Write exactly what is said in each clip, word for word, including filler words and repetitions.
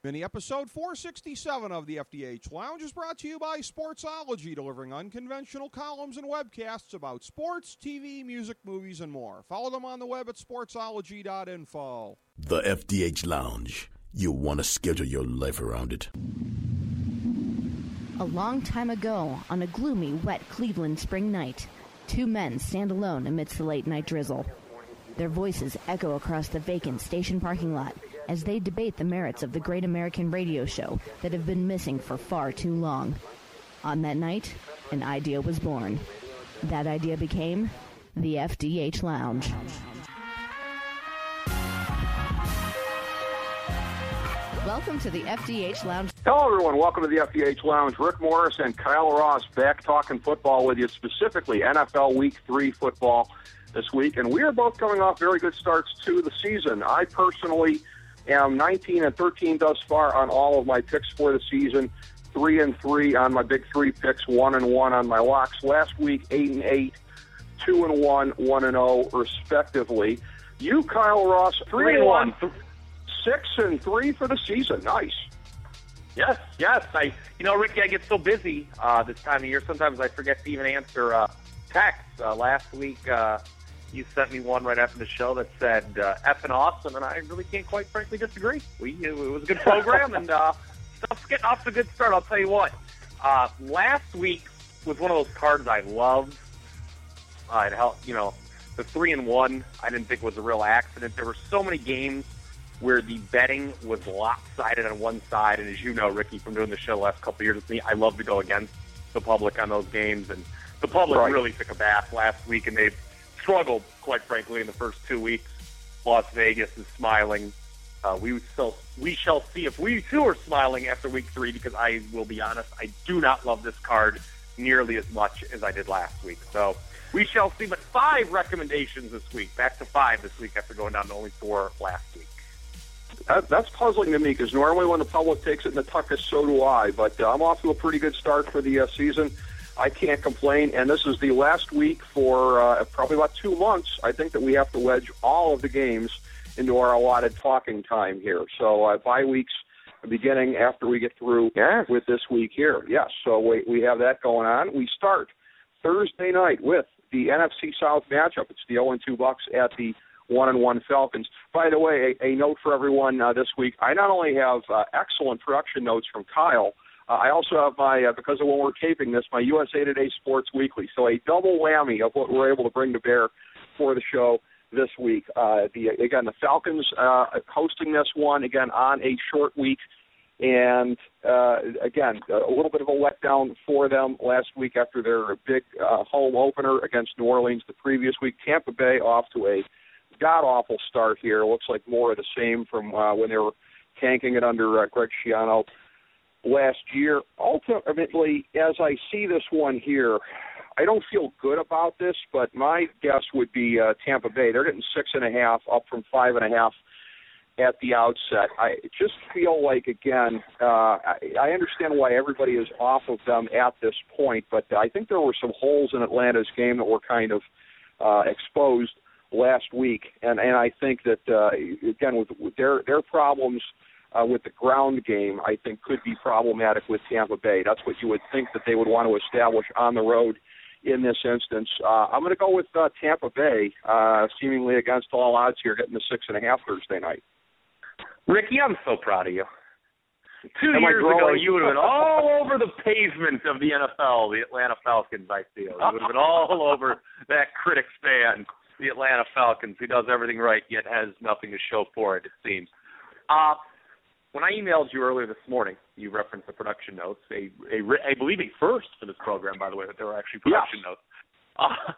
Mini episode four sixty-seven of the F D H Lounge is brought to you by Sportsology, delivering unconventional columns and webcasts about sports, T V, music, movies, and more. Follow them on the web at sportsology dot info. The F D H Lounge. You want to schedule your life around it. A long time ago, on a gloomy, wet Cleveland spring night, two men stand alone amidst the late-night drizzle. Their voices echo across the vacant station parking lot as they debate the merits of the great American radio show that have been missing for far too long. On that night, an idea was born. That idea became the F D H Lounge. Welcome to the F D H Lounge. Hello, everyone. Welcome to the F D H Lounge. Rick Morris and Kyle Ross back talking football with you, specifically N F L Week three football this week. And we are both coming off very good starts to the season. I personally am nineteen and thirteen thus far on all of my picks for the season, three and three on my big three picks, one and one on my locks. Last week, eight and eight, two and one, one and zero, respectively. You, Kyle Ross, three, three and one, one. Six and three for the season. Nice. Yes, yes. I, you know, Ricky, I get so busy uh, this time of year. Sometimes I forget to even answer uh, texts. Uh, last week, uh, you sent me one right after the show that said uh, "effing awesome," and I really can't quite frankly disagree. We it was a good program, and uh, stuff's getting off to a good start. I'll tell you what. Uh, last week was one of those cards I loved. Uh, it helped, you know, the three and one. I didn't think was a real accident. There were so many games where the betting was lopsided on one side, and as you know, Ricky, from doing the show the last couple of years with me, I love to go against the public on those games, and the public right. really took a bath last week, and they've struggled, quite frankly, in the first two weeks. Las Vegas is smiling. Uh, we still, we shall see if we too are smiling after week three, because I will be honest, I do not love this card nearly as much as I did last week. So we shall see. But five recommendations this week, back to five this week after going down to only four last week. That, that's puzzling to me, because normally when the public takes it in the tuckus, so do I. But uh, I'm off to a pretty good start for the uh, season. I can't complain, and this is the last week for uh, probably about two months. I think that we have to wedge all of the games into our allotted talking time here. So uh, bye weeks beginning after we get through yeah. with this week here. Yes, so we, we have that going on. We start Thursday night with the N F C South matchup. It's the oh and two Bucks at the one and one Falcons. By the way, a, a note for everyone uh, this week. I not only have uh, excellent production notes from Kyle, Uh, I also have my, uh, because of when we're taping this, my U S A Today Sports Weekly. So a double whammy of what we're able to bring to bear for the show this week. Uh, the Again, the Falcons uh, hosting this one, again, on a short week. And, uh, again, a little bit of a letdown for them last week after their big uh, home opener against New Orleans the previous week. Tampa Bay off to a god-awful start here. Looks like more of the same from uh, when they were tanking it under uh, Greg Schiano last year. Ultimately, as I see this one here, I don't feel good about this, but my guess would be uh, Tampa Bay. They're getting six and a half, up from five and a half at the outset. I just feel like, again, uh, I, I understand why everybody is off of them at this point, but I think there were some holes in Atlanta's game that were kind of uh, exposed last week, and and I think that uh, again with, with their their problems uh, with the ground game, I think could be problematic with Tampa Bay. That's what you would think that they would want to establish on the road in this instance. Uh, I'm going to go with uh, Tampa Bay, uh, seemingly against all odds here, getting the six and a half Thursday night. Ricky, I'm so proud of you. Two Am years ago, you would have been all over the pavement of the N F L, the Atlanta Falcons, I feel. You would have been all over that critics fan, the Atlanta Falcons, who does everything right, yet has nothing to show for it, it seems. Uh, when I emailed you earlier this morning, you referenced the production notes, a, a, I believe a first for this program, by the way, that there were actually production yes. notes. Uh,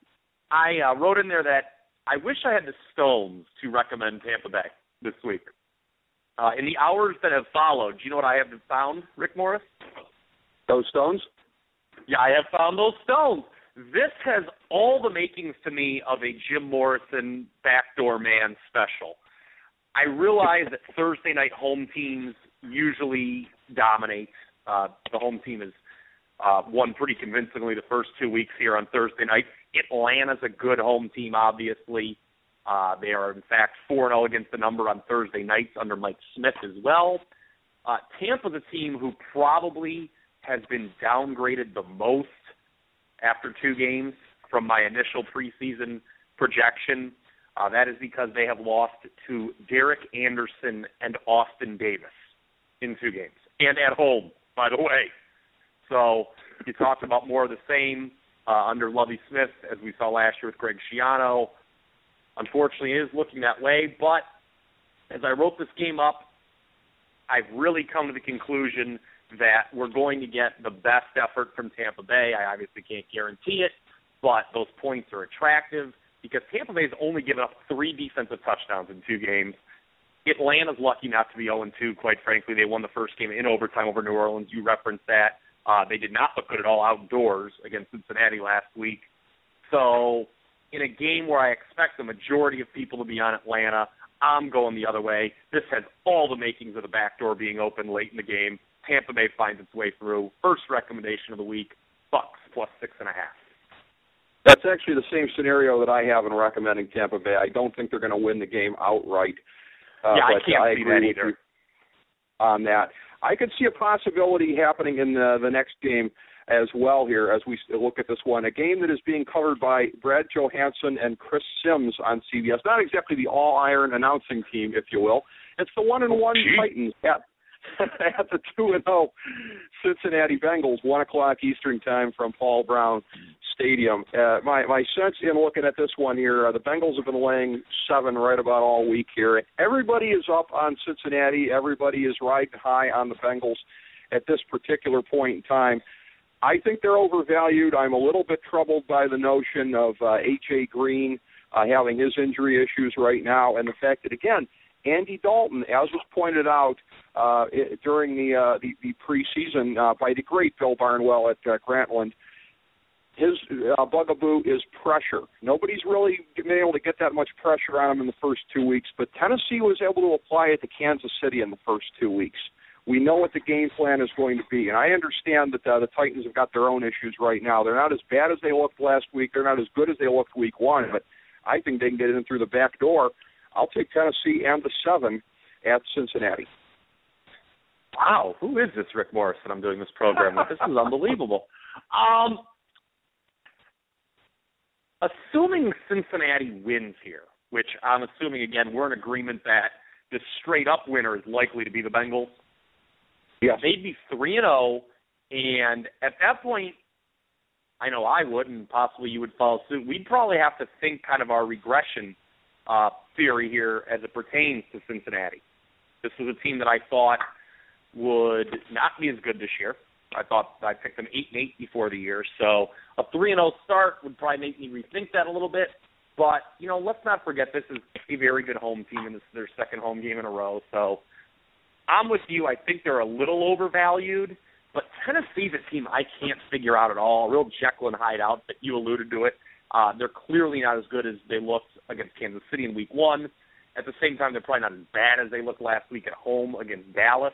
I uh, wrote in there that I wish I had the stones to recommend Tampa Bay this week. Uh, in the hours that have followed, do you know what I have found, Rick Morris? Those stones? Yeah, I have found those stones. This has all the makings to me of a Jim Morrison backdoor man special. I realize that Thursday night home teams usually dominate. Uh, the home team has uh, won pretty convincingly the first two weeks here on Thursday night. Atlanta's a good home team, obviously. Uh, they are, in fact, four and oh against the number on Thursday nights under Mike Smith as well. Uh, Tampa's a team who probably has been downgraded the most after two games from my initial preseason projection. Uh, that is because they have lost to Derek Anderson and Austin Davis in two games, and at home, by the way. So you talked about more of the same uh, under Lovie Smith, as we saw last year with Greg Schiano. Unfortunately, it is looking that way, but as I wrote this game up, I've really come to the conclusion that we're going to get the best effort from Tampa Bay. I obviously can't guarantee it, but those points are attractive because Tampa Bay has only given up three defensive touchdowns in two games. Atlanta's lucky not to be oh and two, quite frankly. They won the first game in overtime over New Orleans. You referenced that. Uh, they did not look good at all outdoors against Cincinnati last week. So in a game where I expect the majority of people to be on Atlanta, I'm going the other way. This has all the makings of the back door being open late in the game. Tampa Bay finds its way through. First recommendation of the week, Bucks plus six and a half. That's actually the same scenario that I have in recommending Tampa Bay. I don't think they're going to win the game outright. Uh, yeah, but I can't I see agree that with either. you on that. I could see a possibility happening in the, the next game as well here as we look at this one. A game that is being covered by Brad Johansson and Chris Sims on C B S. Not exactly the all-iron announcing team, if you will. It's the one and one Gee. Titans at, at the two and oh Cincinnati Bengals, one o'clock Eastern time from Paul Brown Stadium. Uh, my, my sense in looking at this one here, uh, the Bengals have been laying seven right about all week here. Everybody is up on Cincinnati. Everybody is riding high on the Bengals at this particular point in time. I think they're overvalued. I'm a little bit troubled by the notion of uh, H A. Green uh, having his injury issues right now, and the fact that, again, Andy Dalton, as was pointed out uh, during the, uh, the, the preseason uh, by the great Bill Barnwell at uh, Grantland, his uh, bugaboo is pressure. Nobody's really been able to get that much pressure on him in the first two weeks, but Tennessee was able to apply it to Kansas City in the first two weeks. We know what the game plan is going to be, and I understand that uh, the Titans have got their own issues right now. They're not as bad as they looked last week. They're not as good as they looked week one, but I think they can get in through the back door. I'll take Tennessee and the seven at Cincinnati. Wow, who is this Rick Morris that I'm doing this program with? This is unbelievable. Um, assuming Cincinnati wins here, which I'm assuming, again, we're in agreement that the straight-up winner is likely to be the Bengals. Yes. They'd be three and oh, and at that point, I know I would, and possibly you would follow suit. We'd probably have to think kind of our regression uh, theory here as it pertains to Cincinnati. This was a team that I thought would not be as good this year. I thought I picked them eight and eight before the year, so a three and oh start would probably make me rethink that a little bit. But, you know, let's not forget this is a very good home team, and this is their second home game in a row, so I'm with you. I think they're a little overvalued, but Tennessee's a team I can't figure out at all. A real Jekyll and Hyde out, but you alluded to it. Uh, they're clearly not as good as they looked against Kansas City in week one. At the same time, they're probably not as bad as they looked last week at home against Dallas.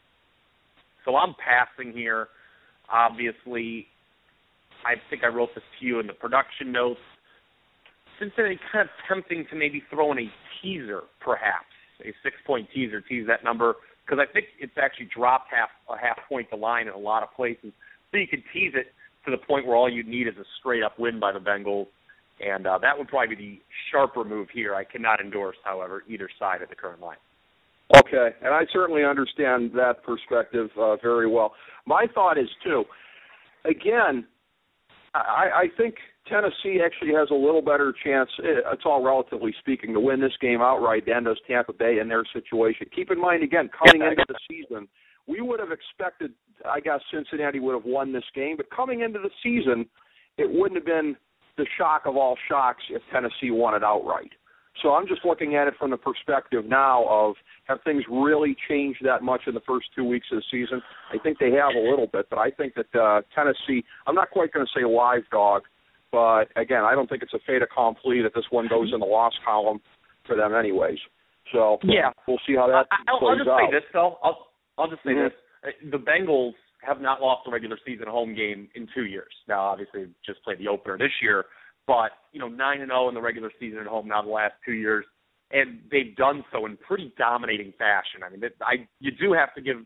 So I'm passing here. Obviously, I think I wrote this to you in the production notes. Cincinnati kind of tempting to maybe throw in a teaser, perhaps, a six-point teaser, tease that number, because I think it's actually dropped half a half point to line in a lot of places. So you could tease it to the point where all you'd need is a straight-up win by the Bengals, and uh, that would probably be the sharper move here. I cannot endorse, however, either side of the current line. Okay, and I certainly understand that perspective uh, very well. My thought is, too, again, I, I think Tennessee actually has a little better chance, it's all relatively speaking, to win this game outright than does Tampa Bay in their situation. Keep in mind, again, coming into the season, we would have expected, I guess, Cincinnati would have won this game, but coming into the season, it wouldn't have been the shock of all shocks if Tennessee won it outright. So I'm just looking at it from the perspective now of, have things really changed that much in the first two weeks of the season? I think they have a little bit, but I think that uh, Tennessee, I'm not quite going to say live dog, but again, I don't think it's a fait accompli that this one goes in the loss column for them anyways. So yeah, we'll see how that I, I'll, plays I'll just out. say this, though. I'll, I'll just say Mm-hmm. this. The Bengals have not lost a regular season home game in two years. Now, obviously, just played the opener this year, but, you know, nine and oh in the regular season at home now the last two years. And they've done so in pretty dominating fashion. I mean, I you do have to give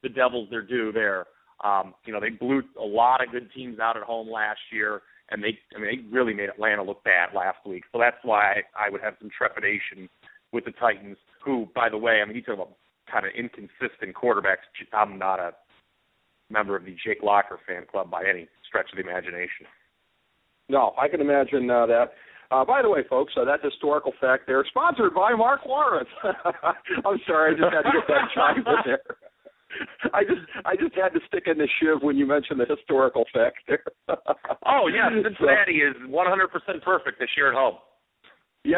the Devils their due there. Um, you know, they blew a lot of good teams out at home last year, and they, I mean, they really made Atlanta look bad last week. So that's why I, I would have some trepidation with the Titans, who, by the way, I mean, you talk about kind of inconsistent quarterbacks. I'm not a member of the Jake Locker fan club by any stretch of the imagination. No, I can imagine uh, that. Uh, by the way, folks, uh, that historical fact there, sponsored by Mark Lawrence. I'm sorry, I just had to get that chime in there. I just I just had to stick in the shiv when you mentioned the historical fact there. Oh, yeah, Cincinnati so, is one hundred percent perfect this year at home. Yeah.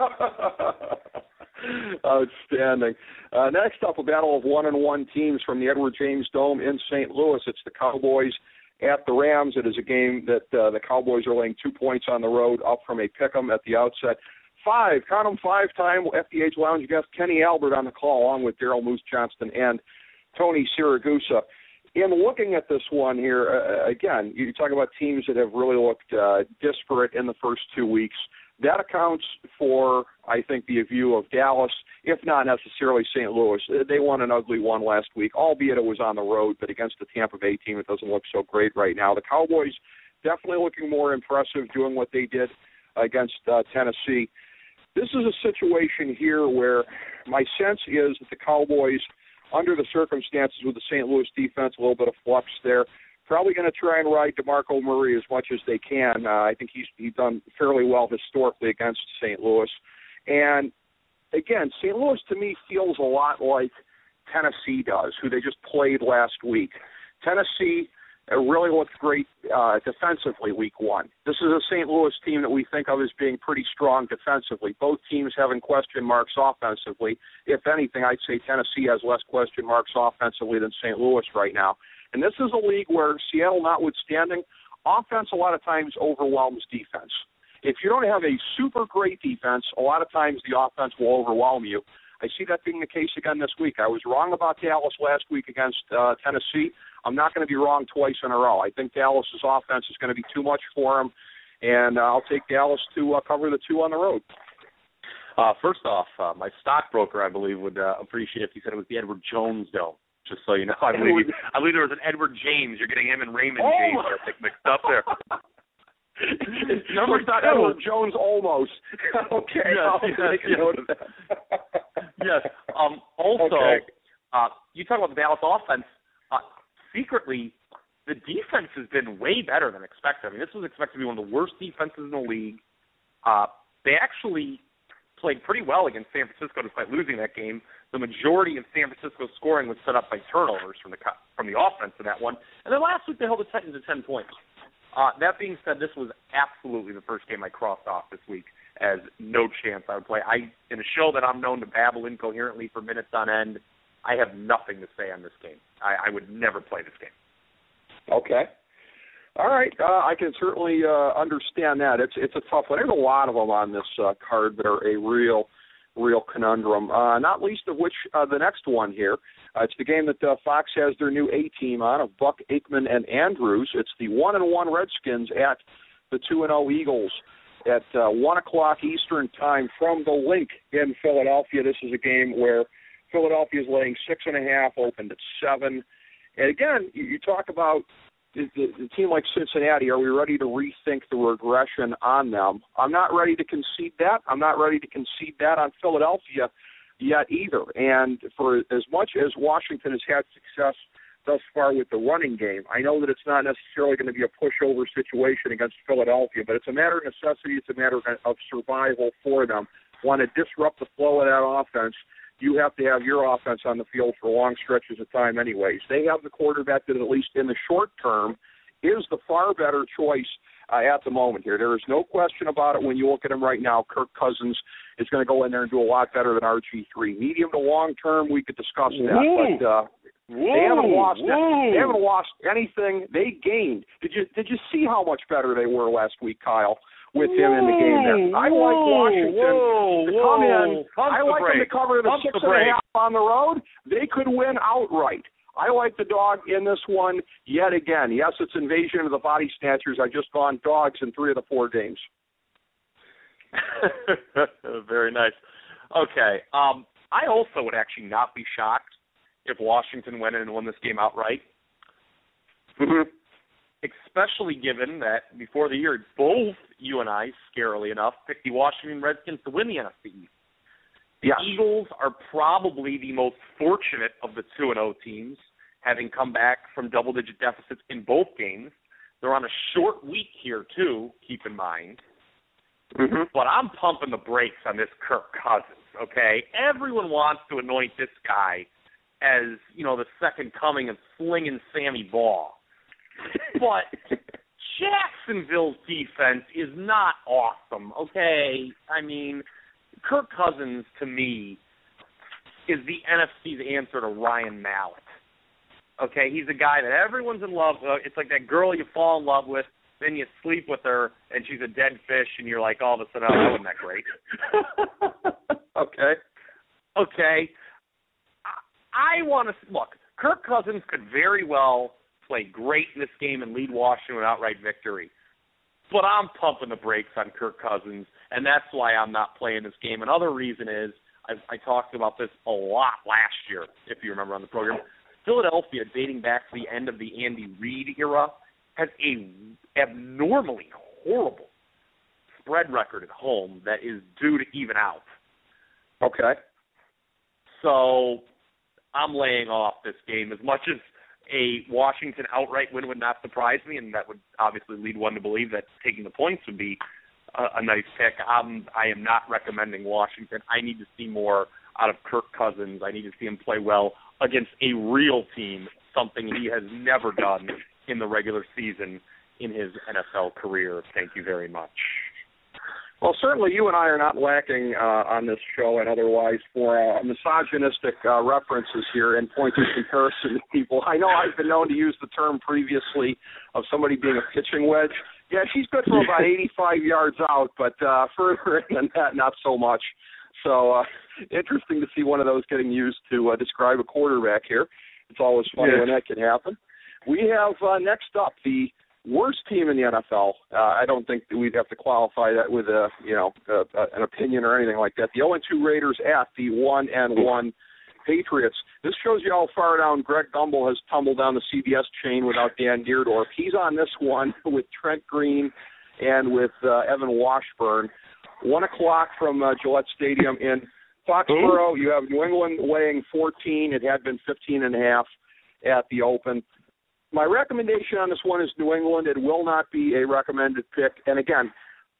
Outstanding. Uh, next up, a battle of one and one teams from the Edward James Dome in Saint Louis. It's the Cowboys at the Rams. It is a game that uh, the Cowboys are laying two points on the road, up from a pick'em at the outset. Five, count them, five-time F D H Lounge guest Kenny Albert on the call, along with Daryl Moose Johnston and Tony Siragusa. In looking at this one here, uh, again, you talk about teams that have really looked uh, disparate in the first two weeks. That accounts for, I think, the view of Dallas, if not necessarily Saint Louis. They won an ugly one last week, albeit it was on the road, but against the Tampa Bay team, it doesn't look so great right now. The Cowboys definitely looking more impressive doing what they did against uh, Tennessee. This is a situation here where my sense is that the Cowboys, under the circumstances with the Saint Louis defense, a little bit of flux there, probably going to try and ride DeMarco Murray as much as they can. Uh, I think he's, he's done fairly well historically against Saint Louis. And, again, Saint Louis to me feels a lot like Tennessee does, who they just played last week. Tennessee really looked great uh, defensively week one. This is a Saint Louis team that we think of as being pretty strong defensively. Both teams having question marks offensively. If anything, I'd say Tennessee has less question marks offensively than Saint Louis right now. And this is a league where, Seattle notwithstanding, offense a lot of times overwhelms defense. If you don't have a super great defense, a lot of times the offense will overwhelm you. I see that being the case again this week. I was wrong about Dallas last week against uh, Tennessee. I'm not going to be wrong twice in a row. I think Dallas's offense is going to be too much for them, and uh, I'll take Dallas to uh, cover the two on the road. Uh, first off, uh, my stockbroker, I believe, would uh, appreciate if you said it was the Edward Jones Dome. Just so you know, I believe, I believe there was an Edward James. You're getting him and Raymond oh. James I think, mixed up there. Number not Edward Jones almost. Okay. Yes, yes, yes. yes. Um, also, okay. uh, you talk about the Dallas offense. Uh, secretly, the defense has been way better than expected. I mean, this was expected to be one of the worst defenses in the league. Uh, they actually played pretty well against San Francisco despite losing that game. The majority of San Francisco's scoring was set up by turnovers from the from the offense in that one. And then last week they held the Titans to ten points. Uh, that being said, this was absolutely the first game I crossed off this week as no chance I would play. I in a show that I'm known to babble incoherently for minutes on end, I have nothing to say on this game. I, I would never play this game. Okay. All right. Uh, I can certainly uh, understand that. It's it's a tough one. There's a lot of them on this uh, card that are a real real conundrum, uh, not least of which uh, the next one here. Uh, it's the game that uh, Fox has their new A-team on of Buck, Aikman, and Andrews. It's the one and one Redskins at the two and oh Eagles at uh, one o'clock Eastern time from the Link in Philadelphia. This is a game where Philadelphia is laying six and a half, opened at seven. And again, you, you talk about the, the team like Cincinnati, are we ready to rethink the regression on them? I'm not ready to concede that. I'm not ready to concede that on Philadelphia yet either. And for as much as Washington has had success thus far with the running game, I know that it's not necessarily going to be a pushover situation against Philadelphia, but it's a matter of necessity. It's a matter of survival for them. Want to disrupt the flow of that offense, you have to have your offense on the field for long stretches of time anyways. They have the quarterback that, at least in the short term, is the far better choice uh, at the moment here. There is no question about it when you look at him right now. Kirk Cousins is going to go in there and do a lot better than R G three. Medium to long term, we could discuss that, Whoa. but uh, Whoa. they haven't lost. Whoa. They haven't lost anything. They gained. Did you did you see how much better they were last week, Kyle? With him in the game there. I like Washington whoa, to whoa, come in. Pump I like break. them to cover the Pump six the and break. a half on the road. They could win outright. I like the dog in this one yet again. Yes, it's Invasion of the Body Snatchers. I've just gone dogs in three of the four games. Very nice. Okay. Um, I also would actually not be shocked if Washington went in and won this game outright. Mm-hmm. Especially given that before the year, both you and I, scarily enough, picked the Washington Redskins to win the N F C East. The yes. Eagles are probably the most fortunate of the two and oh teams, having come back from double-digit deficits in both games. They're on a short week here, too, keep in mind. Mm-hmm. But I'm pumping the brakes on this Kirk Cousins, okay? Everyone wants to anoint this guy as, you know, the second coming of slinging Sammy Baugh. But Jacksonville's defense is not awesome, okay? I mean, Kirk Cousins, to me, is the N F C's answer to Ryan Mallett. Okay, he's a guy that everyone's in love with. It's like that girl you fall in love with, then you sleep with her, and she's a dead fish, and you're like, all of a sudden, oh, that wasn't that great. Okay. Okay. I, I want to, look, Kirk Cousins could very well play great in this game and lead Washington to an outright victory. But I'm pumping the brakes on Kirk Cousins, and that's why I'm not playing this game. Another reason is, I, I talked about this a lot last year, if you remember on the program. Philadelphia, dating back to the end of the Andy Reid era, has a abnormally horrible spread record at home that is due to even out. Okay. So I'm laying off this game. As much as a Washington outright win would not surprise me, and that would obviously lead one to believe that taking the points would be a, a nice pick, I'm, I am not recommending Washington. I need to see more out of Kirk Cousins. I need to see him play well against a real team, something he has never done in the regular season in his N F L career. Thank you very much. Well, certainly you and I are not lacking uh, on this show and otherwise for uh, misogynistic uh, references here and points of comparison to people. I know I've been known to use the term previously of somebody being a pitching wedge. Yeah, she's good for about eighty-five yards out, but uh, further than that, not so much. So uh, interesting to see one of those getting used to uh, describe a quarterback here. It's always funny yeah. when that can happen. We have uh, next up the worst team in the N F L. Uh, I don't think that we'd have to qualify that with a you know a, a, an opinion or anything like that. The oh and two Raiders at the one and one Patriots. This shows you how far down Greg Gumbel has tumbled down the C B S chain without Dan Deerdorf. He's on this one with Trent Green and with uh, Evan Washburn. One o'clock from uh, Gillette Stadium in Foxborough. You have New England weighing fourteen. It had been fifteen and a half at the open. My recommendation on this one is New England. It will not be a recommended pick. And again,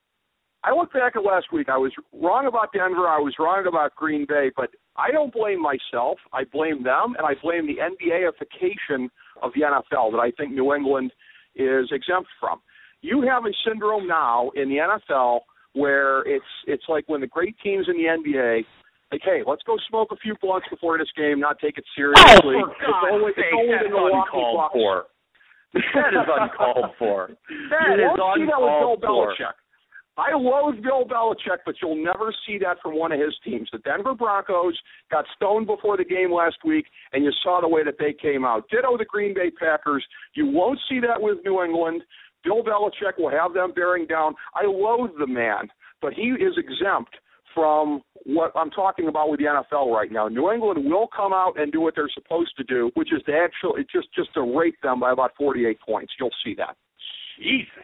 I look back at last week. I was wrong about Denver. I was wrong about Green Bay. But I don't blame myself. I blame them, and I blame the N B A-ification of the N F L that I think New England is exempt from. You have a syndrome now in the N F L where it's it's like when the great teams in the N B A, like, hey, let's go smoke a few blunts before this game, not take it seriously. Oh, for it's God's only, sake, it's only that's the Milwaukee uncalled Bucks. for. That is uncalled for. That you is won't see that with Bill uncalled for. Belichick. I loathe Bill Belichick, but you'll never see that from one of his teams. The Denver Broncos got stoned before the game last week, and you saw the way that they came out. Ditto the Green Bay Packers. You won't see that with New England. Bill Belichick will have them bearing down. I loathe the man, but he is exempt from what I'm talking about with the N F L right now. New England will come out and do what they're supposed to do, which is to actually just, just to rate them by about forty-eight points. You'll see that. Jesus.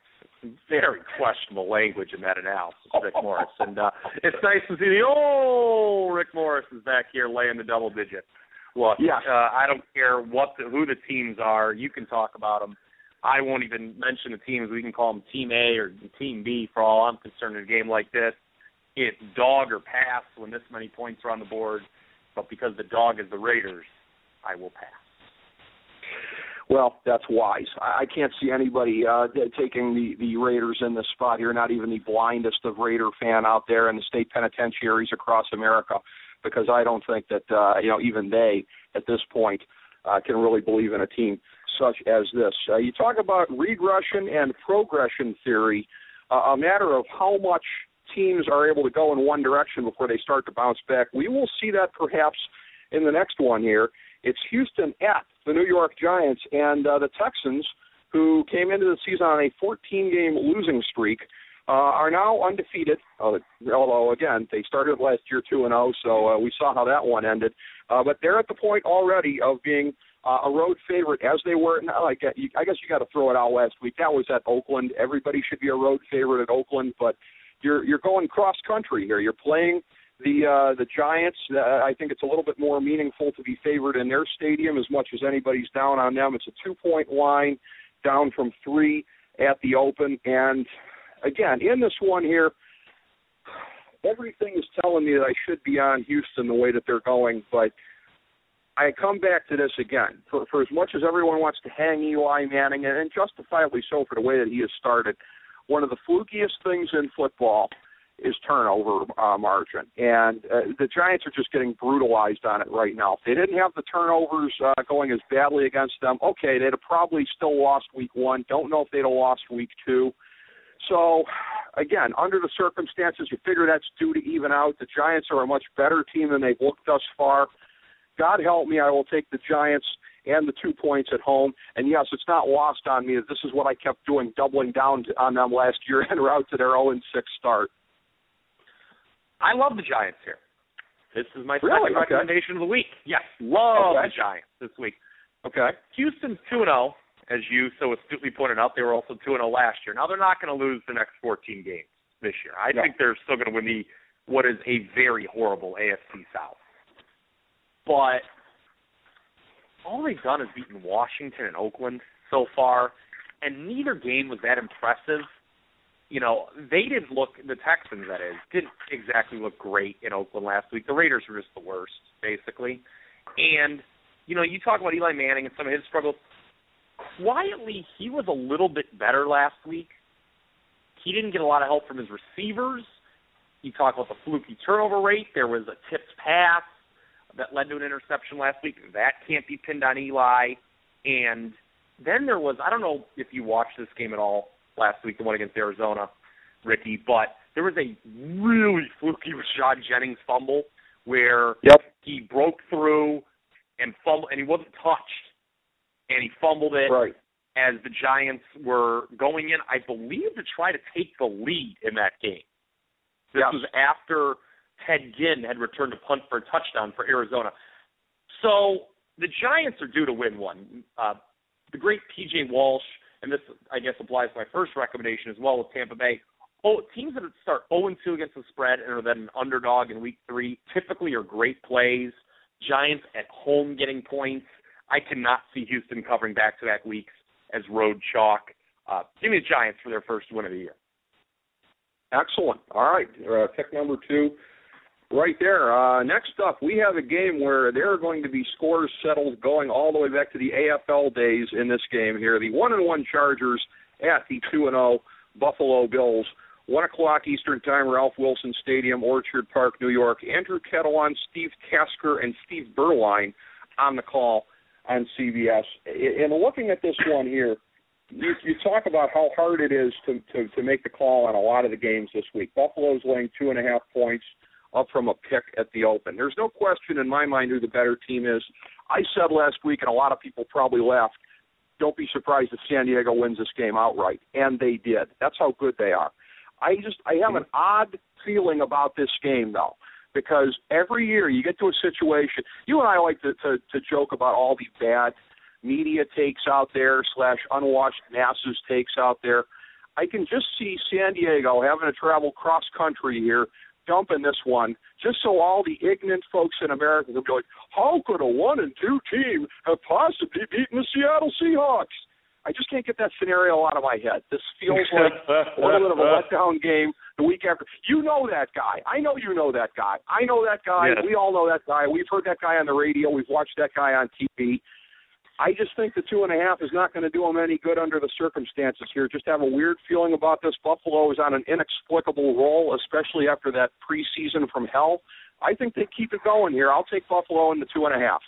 Very questionable language in that analysis, Rick Morris. And uh, it's nice to see the old Rick Morris is back here laying the double digit. Look, yes. uh, I don't care what the, who the teams are. You can talk about them. I won't even mention the teams. We can call them Team A or Team B for all I'm concerned in a game like this. It's dog or pass when this many points are on the board. But because the dog is the Raiders, I will pass. Well, that's wise. I can't see anybody uh, taking the, the Raiders in this spot here, not even the blindest of Raider fan out there in the state penitentiaries across America, because I don't think that, uh, you know, even they, at this point, uh, can really believe in a team such as this. Uh, you talk about regression and progression theory, uh, a matter of how much teams are able to go in one direction before they start to bounce back. We will see that perhaps in the next one here. It's Houston at the New York Giants, and uh, the Texans, who came into the season on a fourteen-game losing streak, uh, are now undefeated, uh, although, again, they started last year two and oh, so uh, we saw how that one ended. Uh, but they're at the point already of being uh, a road favorite, as they were. Now, I guess you, I guess you got to throw it out last week. That was at Oakland. Everybody should be a road favorite at Oakland, but you're you're going cross-country here. You're playing the uh, the Giants. Uh, I think it's a little bit more meaningful to be favored in their stadium as much as anybody's down on them. It's a two-point line down from three at the Open. And, again, in this one here, everything is telling me that I should be on Houston the way that they're going, but I come back to this again. For, for as much as everyone wants to hang Eli Manning, and, and justifiably so for the way that he has started, one of the flukiest things in football is turnover uh, margin. And uh, the Giants are just getting brutalized on it right now. If they didn't have the turnovers uh, going as badly against them, okay, they'd have probably still lost week one. Don't know if they'd have lost week two. So, again, under the circumstances, you figure that's due to even out. The Giants are a much better team than they've looked thus far. God help me, I will take the Giants and the two points at home. And, yes, it's not lost on me that this is what I kept doing, doubling down on them last year en route to their oh and six start. I love the Giants here. This is my really? second okay. recommendation of the week. Yes, love okay. the Giants this week. Okay. Houston's two and oh, as you so astutely pointed out. They were also two and oh last year. Now, they're not going to lose the next fourteen games this year. I no. think they're still going to win the what is a very horrible A F C South. But all they've done is beaten Washington and Oakland so far, and neither game was that impressive. You know, they didn't look, the Texans, that is, didn't exactly look great in Oakland last week. The Raiders were just the worst, basically. And, you know, you talk about Eli Manning and some of his struggles. Quietly, he was a little bit better last week. He didn't get a lot of help from his receivers. You talk about the fluky turnover rate. There was a tipped pass that led to an interception last week. That can't be pinned on Eli. And then there was, I don't know if you watched this game at all last week, the one against Arizona, Ricky, but there was a really fluky Rashad Jennings fumble where yep. he broke through and fumbled, and he wasn't touched, and he fumbled it right. as the Giants were going in, I believe, to try to take the lead in that game. This yes. was after Ted Ginn had returned to punt for a touchdown for Arizona. So the Giants are due to win one. Uh, the great P J Walsh, and this, I guess, applies to my first recommendation as well with Tampa Bay. Oh, teams that start oh and two against the spread and are then an underdog in week three typically are great plays. Giants at home getting points. I cannot see Houston covering back-to-back weeks as road chalk. Uh, give me the Giants for their first win of the year. Excellent. All right, uh, pick number two. Right there. Uh, next up, we have a game where there are going to be scores settled going all the way back to the A F L days in this game here. The one and one Chargers at the two and oh Buffalo Bills. One o'clock Eastern Time, Ralph Wilson Stadium, Orchard Park, New York. Andrew Kettle on, Steve Tasker, and Steve Berline on the call on C B S. And looking at this one here, you, you talk about how hard it is to, to, to make the call on a lot of the games this week. Buffalo's laying two and a half points, up from a pick at the Open. There's no question in my mind who the better team is. I said last week, and a lot of people probably laughed, don't be surprised if San Diego wins this game outright. And they did. That's how good they are. I just I have an odd feeling about this game, though, because every year you get to a situation, you and I like to, to, to joke about all the bad media takes out there slash unwashed masses takes out there. I can just see San Diego having to travel cross-country here, dumping this one, just so all the ignorant folks in America will be like, how could a one and two team have possibly beaten the Seattle Seahawks? I just can't get that scenario out of my head. This feels like a little bit of a letdown game the week after. You know that guy. I know you know that guy. I know that guy. Yeah. We all know that guy. We've heard that guy on the radio. We've watched that guy on T V. I just think the two and a half is not going to do them any good under the circumstances here. Just have a weird feeling about this. Buffalo is on an inexplicable roll, especially after that preseason from hell. I think they keep it going here. I'll take Buffalo in the two and a half.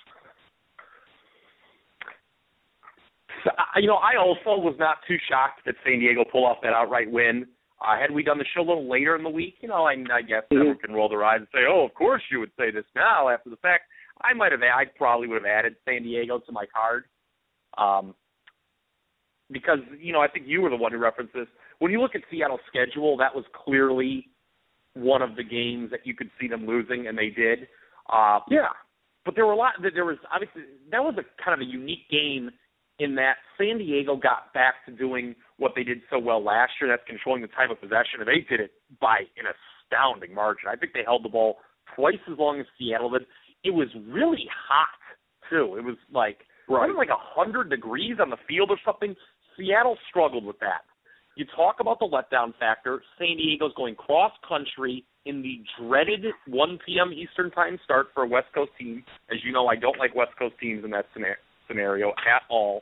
So, you know, I also was not too shocked that San Diego pulled off that outright win. Uh, had we done the show a little later in the week, you know, I, I guess mm-hmm. everyone can roll their eyes and say, oh, of course you would say this now after the fact. I might have, I probably would have added San Diego to my card. Um, because, you know, I think you were the one who referenced this. when you look at Seattle's schedule, that was clearly one of the games that you could see them losing, and they did. Uh, Yeah. But there were a lot. There was obviously that was a kind of a unique game in that San Diego got back to doing what they did so well last year. That's controlling the time of possession, and they did it by an astounding margin. I think they held the ball twice as long as Seattle did. It was really hot too. It was like right. it was like a hundred degrees on the field or something. Seattle struggled with that. You talk about the letdown factor. San Diego's going cross country in the dreaded one p.m. Eastern time start for a West Coast team. As you know, I don't like West Coast teams in that scenario at all.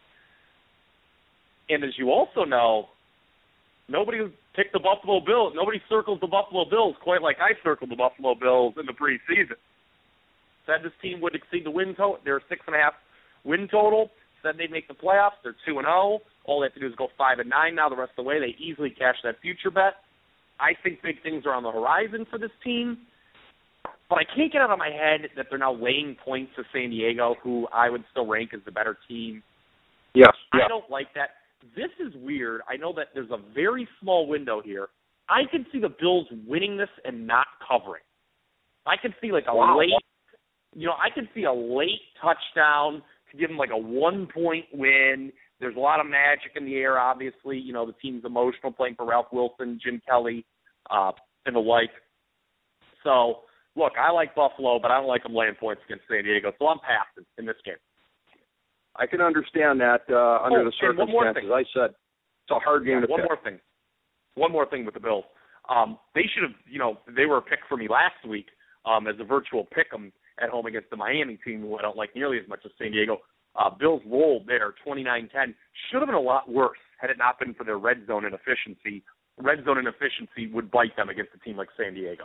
And as you also know, nobody picked the Buffalo Bills. Nobody circles the Buffalo Bills quite like I circled the Buffalo Bills in the preseason. Said this team would exceed the win total. They're a six and a half win total. Said they'd make the playoffs. They're two and zero. All they have to do is go five and nine now. The rest of the way, they easily cash that future bet. I think big things are on the horizon for this team, but I can't get out of my head that they're now laying points to San Diego, who I would still rank as the better team. Yes. I Yeah. don't like that. This is weird. I know that there's a very small window here. I can see the Bills winning this and not covering. I can see like a Wow. late, you know, I can see a late touchdown to give them like a one-point win. There's a lot of magic in the air, obviously. You know, the team's emotional, playing for Ralph Wilson, Jim Kelly, uh, and the like. So, look, I like Buffalo, but I don't like them laying points against San Diego, so I'm passing in this game. I can understand that uh, under Oh, the and one more circumstances. thing. I said it's a hard game Yeah, to one pick. more thing. One more thing with the Bills. Um, they should have, you know, they were a pick for me last week um, as a virtual pick 'em at home against the Miami team, who I don't like nearly as much as San Diego. Uh, Bills rolled there, twenty-nine ten. Should have been a lot worse had it not been for their red zone inefficiency. Red zone inefficiency would bite them against a team like San Diego.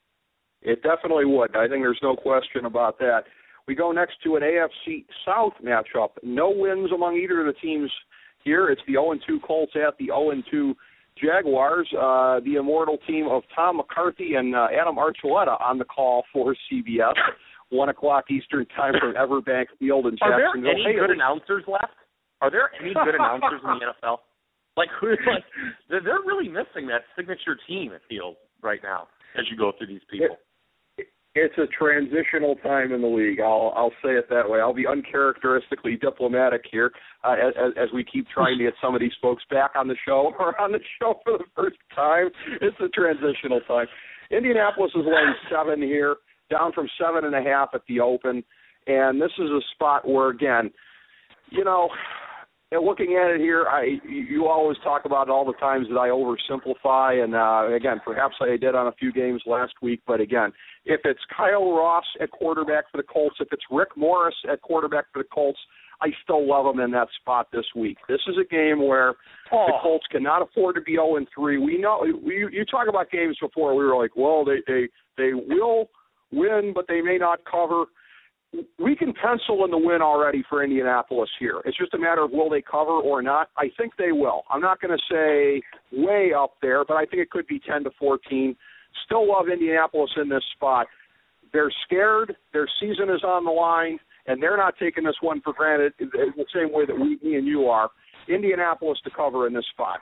It definitely would. I think there's no question about that. We go next to an A F C South matchup. No wins among either of the teams here. It's the oh and two Colts at the oh and two Jaguars. Uh, the immortal team of Tom McCarthy and uh, Adam Archuleta on the call for C B S. One o'clock Eastern time from Everbank Field in Are Jacksonville. there any Hey, good announcers left? Are there any good announcers in the N F L? Like, who? Like, they're they're really missing that signature team, it feels, right now, as you go through these people. It, it's a transitional time in the league. I'll I'll say it that way. I'll be uncharacteristically diplomatic here uh, as, as we keep trying to get some of these folks back on the show or on the show for the first time. It's a transitional time. Indianapolis is laying seven here, down from seven and a half at the open, and this is a spot where, again, you know, looking at it here, I you always talk about all the times that I oversimplify, and uh, again, perhaps I did on a few games last week, but again, if it's Kyle Ross at quarterback for the Colts, if it's Rick Morris at quarterback for the Colts, I still love them in that spot this week. This is a game where oh. the Colts cannot afford to be oh and three. We know we, you talk about games before, we were like, well, they they they will win, but they may not cover. We can pencil in the win already for Indianapolis here. It's just a matter of will they cover or not. I think they will. I'm not going to say way up there, but I think it could be ten to fourteen. Still love Indianapolis in this spot. They're scared. Their season is on the line, and they're not taking this one for granted in the same way that we, me and you are. Indianapolis to cover in this spot.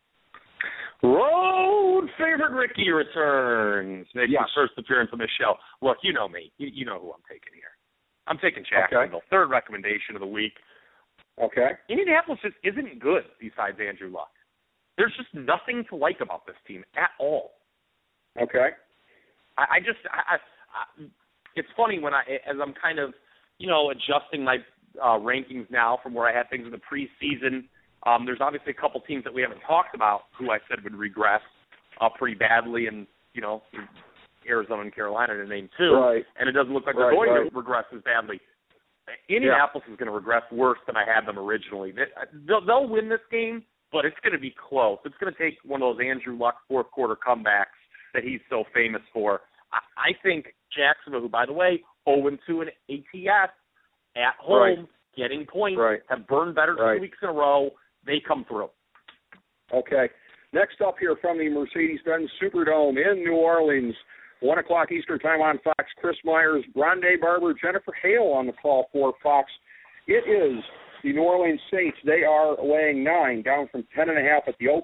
Road favorite Ricky returns. Makes yes. his first appearance on this show. Look, you know me. You, you know who I'm taking here. I'm taking Jacksonville. Okay. Third recommendation of the week. Okay. Indianapolis just isn't good besides Andrew Luck. There's just nothing to like about this team at all. Okay. I, I just, I, I, it's funny when I, as I'm kind of, you know, adjusting my uh, rankings now from where I had things in the preseason. Um, there's obviously a couple teams that we haven't talked about who I said would regress uh, pretty badly, and you know, Arizona and Carolina to name two, right. and it doesn't look like right, they're going right. to regress as badly. Indianapolis yeah. is going to regress worse than I had them originally. They'll, they'll win this game, but it's going to be close. It's going to take one of those Andrew Luck fourth quarter comebacks that he's so famous for. I, I think Jacksonville, who by the way, oh and two in A T S at home, right. getting points, right. have burned better right. two weeks in a row. They come through. Okay. Next up here from the Mercedes-Benz Superdome in New Orleans, one o'clock Eastern time on Fox, Chris Myers, Rondé Barber, Jennifer Hale on the call for Fox. It is the New Orleans Saints. They are laying nine, down from ten and a half at the open.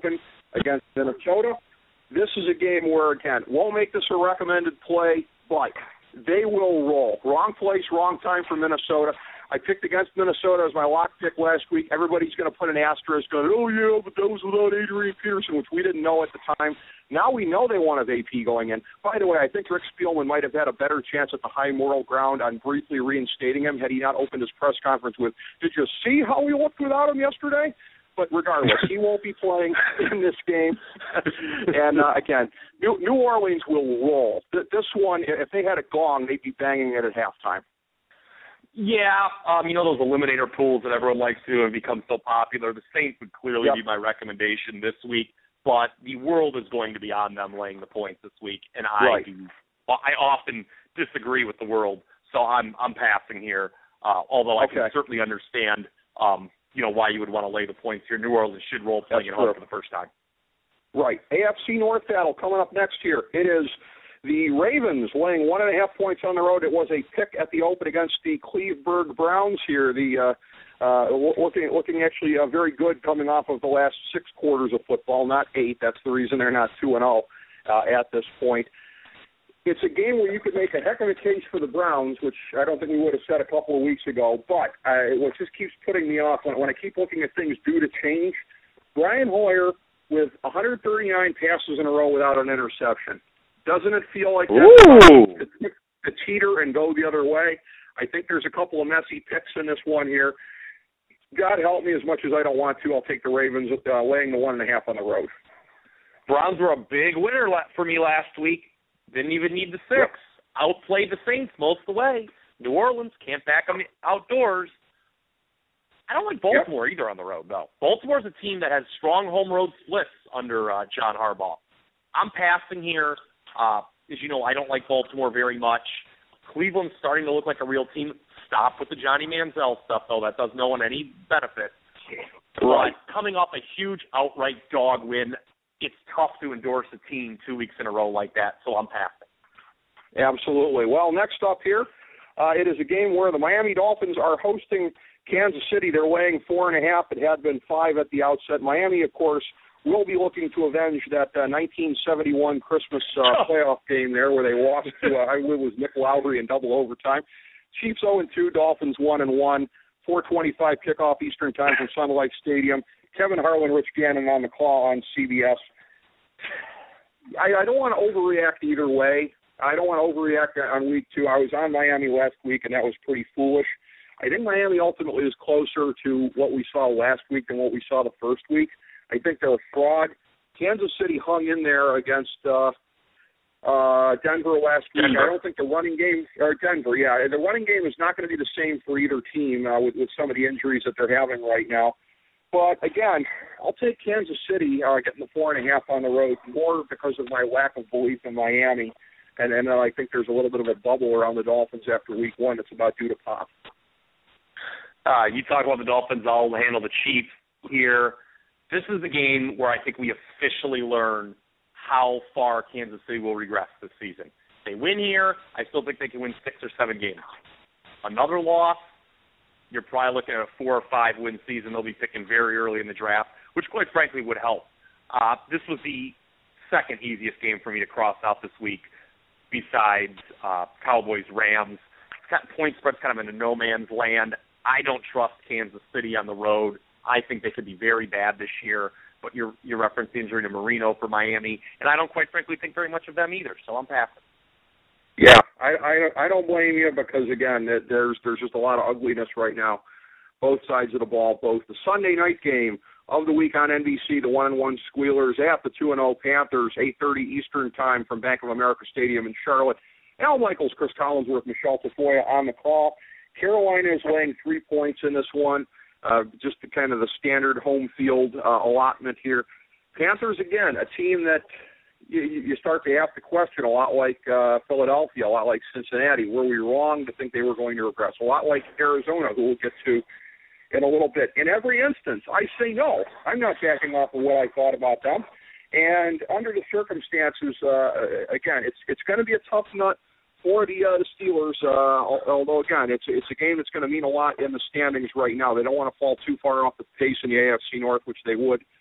against Minnesota. This is a game where, again, won't make this a recommended play, but they will roll. Wrong place, wrong time for Minnesota. I picked against Minnesota as my lock pick last week. Everybody's going to put an asterisk on it. Oh, yeah, but that was without Adrian Peterson, which we didn't know at the time. Now we know they want a V P going in. By the way, I think Rick Spielman might have had a better chance at the high moral ground on briefly reinstating him had he not opened his press conference with, did you see how we looked without him yesterday? But regardless, he won't be playing in this game. And, uh, again, New, New Orleans will roll. This one, if they had a gong, they'd be banging it at halftime. Yeah, um, you know those eliminator pools that everyone likes to have become so popular. The Saints would clearly yep. be my recommendation this week, but the world is going to be on them laying the points this week, and I right. do. I often disagree with the world, so I'm I'm passing here. Uh, although I okay. can certainly understand, um, you know, why you would want to lay the points here. New Orleans should roll playing at home for the first time. Right. A F C North battle coming up next year. It is the Ravens laying one and a half points on the road. It was a pick at the open against the Cleveland Browns here. The uh, uh, looking looking actually uh, very good coming off of the last six quarters of football, not eight. That's the reason they're not two and zero at this point. It's a game where you could make a heck of a case for the Browns, which I don't think we would have said a couple of weeks ago. But uh, what just keeps putting me off when, when I keep looking at things due to change, Brian Hoyer with one hundred thirty-nine passes in a row without an interception. Doesn't it feel like that to teeter and go the other way? I think there's a couple of messy picks in this one here. God help me, as much as I don't want to, I'll take the Ravens uh, laying the one and a half on the road. Browns were a big winner for me last week. Didn't even need the six. Yep. Outplayed the Saints most of the way. New Orleans can't back them outdoors. I don't like Baltimore yep. either on the road, though. Baltimore's a team that has strong home road splits under uh, John Harbaugh. I'm passing here. Uh, as you know, I don't like Baltimore very much. Cleveland's starting to look like a real team. Stop with the Johnny Manziel stuff, though. That does no one any benefit. Right. But coming off a huge outright dog win, it's tough to endorse a team two weeks in a row like that, so I'm passing. Absolutely. Well, next up here, uh, it is a game where the Miami Dolphins are hosting Kansas City. They're laying four and a half. It had been five at the outset. Miami, of course, will be looking to avenge that uh, nineteen seventy-one Christmas uh, playoff game there where they lost to, uh, I believe it was Nick Lowry in double overtime. Chiefs oh and two, Dolphins one and one, four twenty-five kickoff Eastern time from Sun Life Stadium. Kevin Harlan, Rich Gannon on the call on C B S. I, I don't want to overreact either way. I don't want to overreact on week two. I was on Miami last week, and that was pretty foolish. I think Miami ultimately is closer to what we saw last week than what we saw the first week. I think they're a fraud. Kansas City hung in there against uh, uh, Denver last week. Denver. I don't think the running game, or Denver, yeah, the running game is not going to be the same for either team uh, with, with some of the injuries that they're having right now. But, again, I'll take Kansas City uh, getting the four and a half on the road, more because of my lack of belief in Miami. And, and uh, I think there's a little bit of a bubble around the Dolphins after week one that's about due to pop. Uh, you talk about the Dolphins, I'll handle the Chiefs here. This is the game where I think we officially learn how far Kansas City will regress this season. If they win here, I still think they can win six or seven games. Another loss, you're probably looking at a four or five win season. They'll be picking very early in the draft, which quite frankly would help. Uh, this was the second easiest game for me to cross out this week besides uh, Cowboys-Rams. Point spread's kind of in a no man's land. I don't trust Kansas City on the road. I think they could be very bad this year, but you're, you're referencing the injury to Marino for Miami, and I don't quite frankly think very much of them either, so I'm passing. Yeah, I, I I don't blame you because, again, there's there's just a lot of ugliness right now, both sides of the ball, both the Sunday night game of the week on N B C, the one and one Squealers at the two and oh Panthers, eight thirty Eastern time from Bank of America Stadium in Charlotte. Al Michaels, Chris Collinsworth, Michelle Tafoya on the call. Carolina is laying three points in this one. Uh, just the kind of the standard home field uh, allotment here. Panthers, again, a team that you, you start to have to question a lot like uh, Philadelphia, a lot like Cincinnati. Were we wrong to think they were going to regress? A lot like Arizona, who we'll get to in a little bit. In every instance, I say no. I'm not backing off of what I thought about them. And under the circumstances, uh, again, it's it's going to be a tough nut for the, uh, the Steelers, uh, although, again, it's, it's a game that's going to mean a lot in the standings right now. They don't want to fall too far off the pace in the A F C North, which they would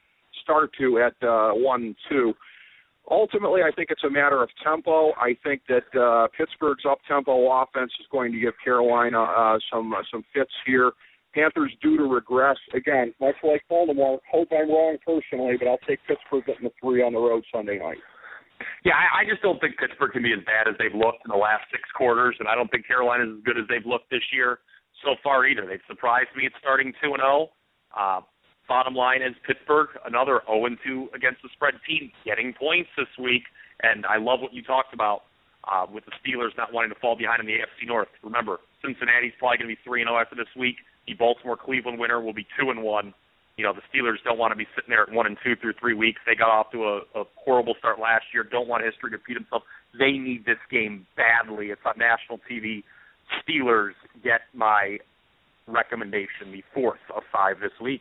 start to at uh, one two. Ultimately, I think it's a matter of tempo. I think that uh, Pittsburgh's up-tempo offense is going to give Carolina uh, some uh, some fits here. Panthers due to regress. Again, much like Baltimore, hope I'm wrong personally, but I'll take Pittsburgh getting the three on the road Sunday night. Yeah, I, I just don't think Pittsburgh can be as bad as they've looked in the last six quarters, and I don't think Carolina's as good as they've looked this year so far either. They've surprised me at starting two and oh. Uh, bottom line is Pittsburgh, another oh and two against the spread team, getting points this week, and I love what you talked about uh, with the Steelers not wanting to fall behind in the A F C North. Remember, Cincinnati's probably going to be three and oh after this week. The Baltimore-Cleveland winner will be two and one. You know, the Steelers don't want to be sitting there at one and two through three weeks. They got off to a, a horrible start last year. Don't want history to repeat themselves. They need this game badly. It's on national T V. Steelers get my recommendation, the fourth of five this week.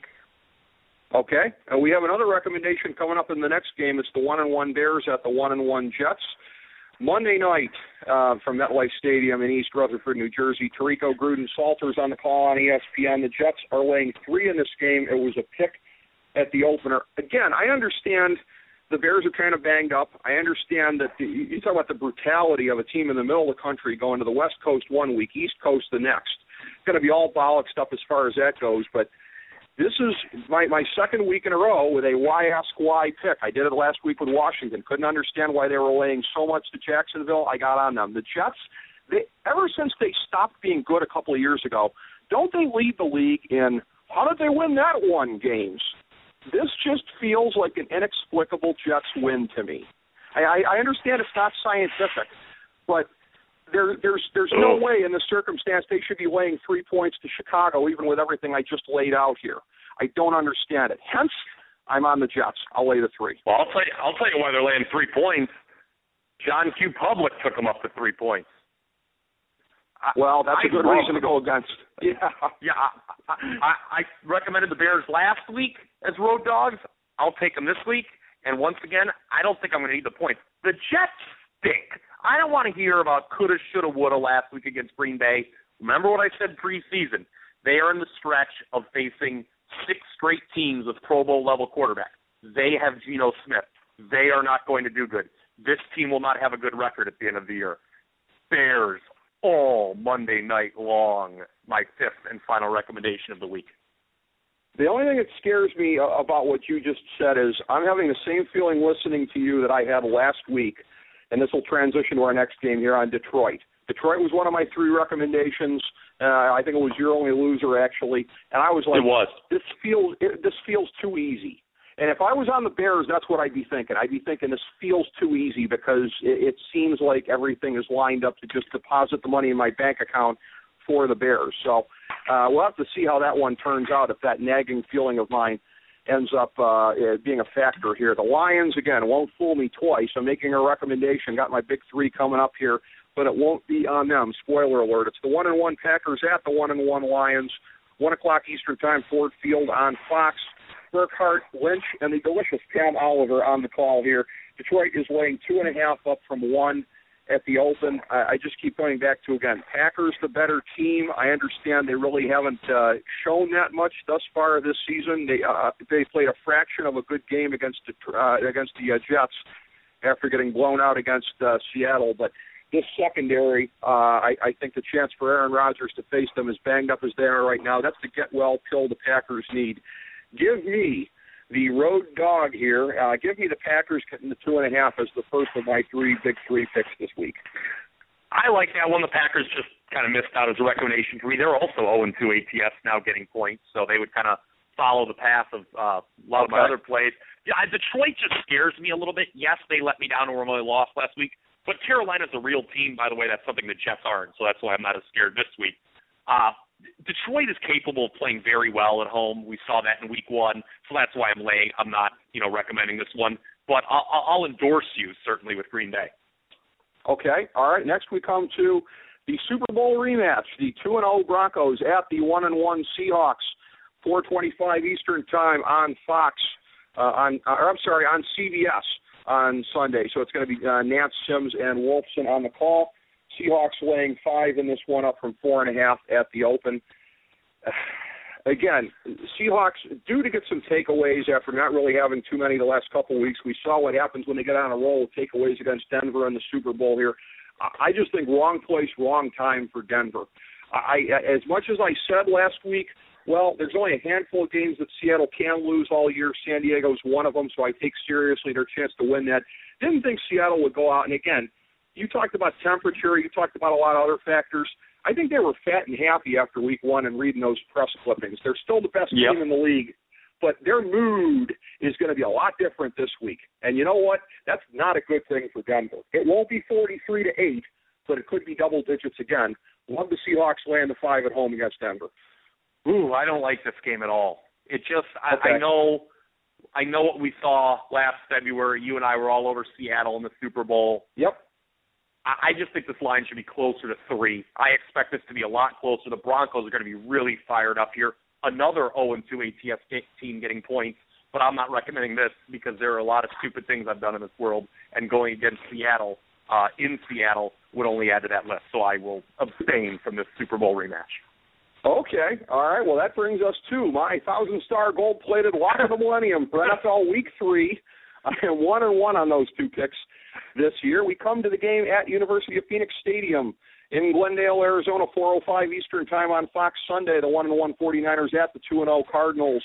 Okay, and we have another recommendation coming up in the next game. It's the one and one Bears at the one and one Jets. Monday night uh, from MetLife Stadium in East Rutherford, New Jersey. Tirico Gruden Salters on the call on E S P N. The Jets are laying three in this game. It was a pick at the opener. Again, I understand the Bears are kind of banged up. I understand that the, you talk about the brutality of a team in the middle of the country going to the West Coast one week, East Coast the next. It's going to be all bollock stuff as far as that goes, but this is my, my second week in a row with a why ask why pick. I did it last week with Washington. Couldn't understand why they were laying so much to Jacksonville. I got on them. The Jets, they, ever since they stopped being good a couple of years ago, don't they lead the league in how did they win that one games? This just feels like an inexplicable Jets win to me. I, I, I understand it's not scientific, but There, there's there's no way in this circumstance they should be laying three points to Chicago, even with everything I just laid out here. I don't understand it. Hence, I'm on the Jets. I'll lay the three. Well, I'll tell you, I'll tell you why they're laying three points. John Q. Public took them up to three points. Well, that's I, a good I reason to go against. Yeah, yeah. I, I, I recommended the Bears last week as road dogs. I'll take them this week. And once again, I don't think I'm going to need the points. The Jets stink. I don't want to hear about coulda, shoulda, woulda last week against Green Bay. Remember what I said preseason. They are in the stretch of facing six straight teams with Pro Bowl level quarterbacks. They have Geno Smith. They are not going to do good. This team will not have a good record at the end of the year. Bears all Monday night long, my fifth and final recommendation of the week. The only thing that scares me about what you just said is I'm having the same feeling listening to you that I had last week. And this will transition to our next game here on Detroit. Detroit was one of my three recommendations. Uh, I think it was your only loser, actually. And I was like, it was. this feels it, this feels too easy. And if I was on the Bears, that's what I'd be thinking. I'd be thinking this feels too easy because it, it seems like everything is lined up to just deposit the money in my bank account for the Bears. So uh, we'll have to see how that one turns out if that nagging feeling of mine ends up uh, being a factor here. The Lions, again, won't fool me twice. I'm making a recommendation. Got my big three coming up here, but it won't be on them. Spoiler alert. It's the one and one Packers at the one and one Lions. One o'clock Eastern Time, Ford Field on Fox. Burkhart, Lynch, and the delicious Pam Oliver on the call here. Detroit is laying two and a half up from one at the open. I, I just keep going back to, again, Packers the better team. I understand they really haven't uh, shown that much thus far this season. They uh, they played a fraction of a good game against the, uh, against the uh, Jets after getting blown out against uh, Seattle. But this secondary, uh, I, I think the chance for Aaron Rodgers to face them as banged up as they are right now, that's the get-well pill the Packers need. Give me the road dog here. Uh, give me the Packers getting the two and a half as the first of my three big three picks this week. I like that one. The Packers just kind of missed out as a recommendation for me. They're also oh and two A T S now getting points, so they would kind of follow the path of uh, a lot okay. of my other plays. Yeah, Detroit just scares me a little bit. Yes, they let me down when they lost last week, but Carolina's a real team, by the way. That's something the Jets aren't, so that's why I'm not as scared this week. Uh, Detroit is capable of playing very well at home. We saw that in week one, so that's why I'm laying. I'm not, you know, recommending this one, but I'll, I'll endorse you certainly with Green Bay. Okay, all right. Next we come to the Super Bowl rematch: the two and zero Broncos at the one and one Seahawks. four twenty-five Eastern Time on Fox. Uh, on, or I'm sorry, on C B S on Sunday. So it's going to be uh, Nance, Sims, and Wolfson on the call. Seahawks laying five in this one, up from four and a half at the open. again, Seahawks due to get some takeaways after not really having too many the last couple of weeks. We saw what happens when they get on a roll with takeaways against Denver in the Super Bowl here. I just think wrong place, wrong time for Denver. I, as much as I said last week, well, there's only a handful of games that Seattle can lose all year. San Diego's one of them, so I take seriously their chance to win that. Didn't think Seattle would go out, and again, you talked about temperature, you talked about a lot of other factors. I think they were fat and happy after week one and reading those press clippings. They're still the best yep. team in the league, but their mood is going to be a lot different this week. And you know what? That's not a good thing for Denver. It won't be forty-three to eight, but it could be double digits again. Love the Seahawks land the five at home against Denver. Ooh, I don't like this game at all. It just, I, okay. I know I know what we saw last February. You and I were all over Seattle in the Super Bowl. Yep. I, I just think this line should be closer to three. I expect this to be a lot closer. The Broncos are going to be really fired up here. Another oh and two A T S team getting points, but I'm not recommending this because there are a lot of stupid things I've done in this world, and going against Seattle uh, in Seattle would only add to that list. So I will abstain from this Super Bowl rematch. Okay. All right. Well, that brings us to my thousand-star gold-plated lock of the millennium for N F L Week three. I am one and one on those two picks this year. We come to the game at University of Phoenix Stadium in Glendale, Arizona, four oh five Eastern Time on Fox Sunday. The one and one 49ers at the two and oh Cardinals.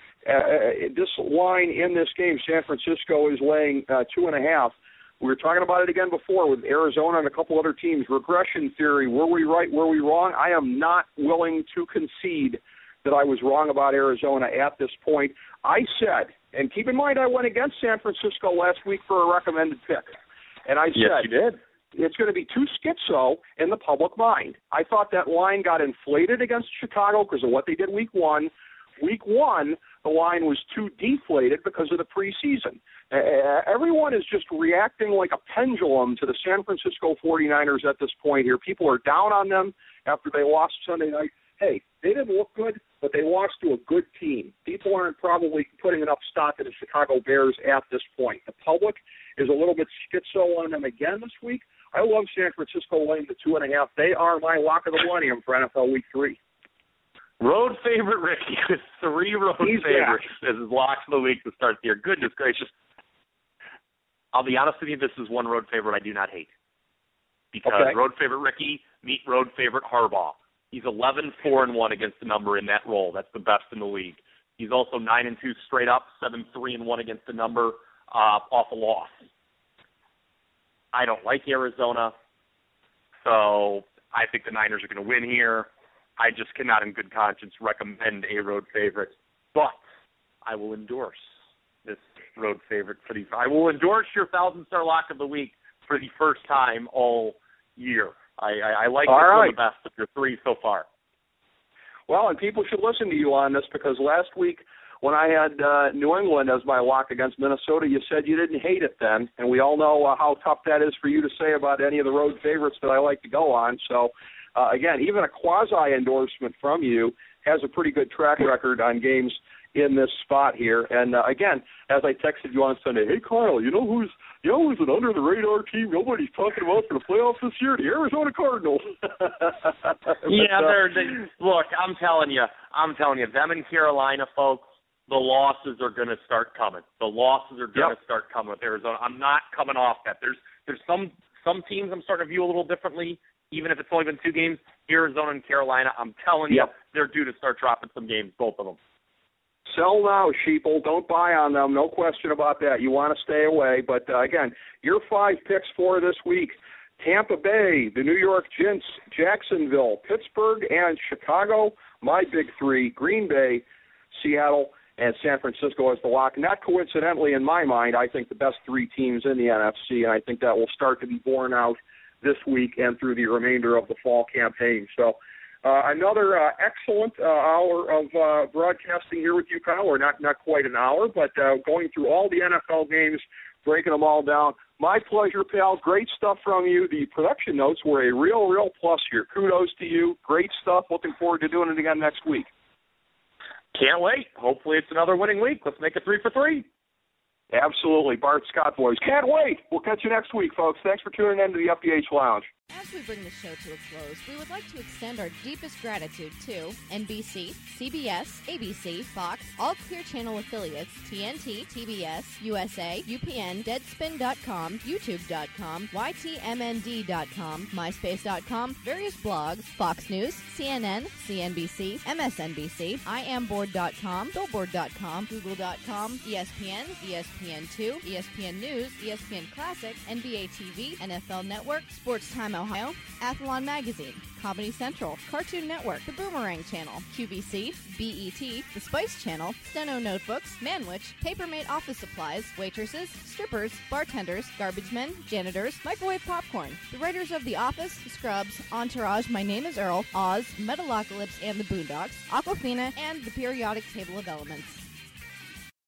Uh, this line in this game, San Francisco is laying uh, two and a half. We were talking about it again before with Arizona and a couple other teams. Regression theory. Were we right? Were we wrong? I am not willing to concede that I was wrong about Arizona at this point. I said, and keep in mind I went against San Francisco last week for a recommended pick. And I yes, said, you did. It's going to be too schizo in the public mind. I thought that line got inflated against Chicago because of what they did week one. Week one, the line was too deflated because of the preseason. Uh, everyone is just reacting like a pendulum to the San Francisco 49ers at this point here. People are down on them after they lost Sunday night. Hey, they didn't look good, but they lost to a good team. People aren't probably putting enough stock in the Chicago Bears at this point. The public is a little bit schizo on them again this week. I love San Francisco laying the two and a half. They are my lock of the millennium for N F L Week three. Road favorite Ricky with three road He's favorites back. as his locks of the week to start the year. Goodness gracious. I'll be honest with you, this is one road favorite I do not hate. Because okay. road favorite Ricky meet road favorite Harbaugh. He's eleven four and one against the number in that role. That's the best in the league. He's also nine and two straight up, seven three and one against the number uh, off a loss. I don't like Arizona, so I think the Niners are going to win here. I just cannot in good conscience recommend a road favorite, but I will endorse this road favorite for the. I will endorse your thousand-star lock of the week for the first time all year. I, I, I like this right. one the best of your three so far. Well, and people should listen to you on this because last week when I had uh, New England as my lock against Minnesota, you said you didn't hate it then, and we all know uh, how tough that is for you to say about any of the road favorites that I like to go on. So, uh, again, even a quasi-endorsement from you has a pretty good track record on games in this spot here. And, uh, again, as I texted you on Sunday, hey, Kyle, you know who's you know who's an under-the-radar team nobody's talking about for the playoffs this year? The Arizona Cardinals. yeah, but, uh, they're, they, look, I'm telling you, I'm telling you, them in Carolina, folks, the losses are going to start coming. The losses are going to yep. start coming with Arizona. I'm not coming off that. There's there's some some teams I'm starting to view a little differently, even if it's only been two games. Arizona and Carolina, I'm telling yep. you, they're due to start dropping some games, both of them. Sell now, sheeple. Don't buy on them. No question about that. You want to stay away. But, uh, again, your five picks for this week, Tampa Bay, the New York Giants, Jacksonville, Pittsburgh, and Chicago. My big three, Green Bay, Seattle, and San Francisco as the lock. Not coincidentally, in my mind, I think the best three teams in the N F C, and I think that will start to be borne out this week and through the remainder of the fall campaign. So uh, another uh, excellent uh, hour of uh, broadcasting here with you, Kyle, or not, not quite an hour, but uh, going through all the N F L games, breaking them all down. My pleasure, pal. Great stuff from you. The production notes were a real, real plus here. Kudos to you. Great stuff. Looking forward to doing it again next week. Can't wait. Hopefully it's another winning week. Let's make it three for three. Absolutely. Bart Scott boys. Can't wait. We'll catch you next week, folks. Thanks for tuning in to the F D H Lounge. As we bring the show to a close, we would like to extend our deepest gratitude to N B C, C B S, A B C, Fox, all Clear Channel affiliates, T N T, T B S, U S A, U P N, Deadspin dot com, YouTube dot com, Y T M N D dot com, MySpace dot com, various blogs, Fox News, C N N, C N B C, M S N B C, I am board dot com, Billboard dot com, Google dot com, E S P N, E S P N two, E S P N News, E S P N Classic, N B A T V, N F L Network, Sports Time Ohio, Athlon Magazine, Comedy Central, Cartoon Network, The Boomerang Channel, Q V C, B E T, The Spice Channel, Steno Notebooks, Manwich, Papermate Office Supplies, waitresses, strippers, bartenders, garbage men, janitors, microwave popcorn, the writers of The Office, Scrubs, Entourage, My Name is Earl, Oz, Metalocalypse and the Boondocks, Aquafina, and the periodic table of elements.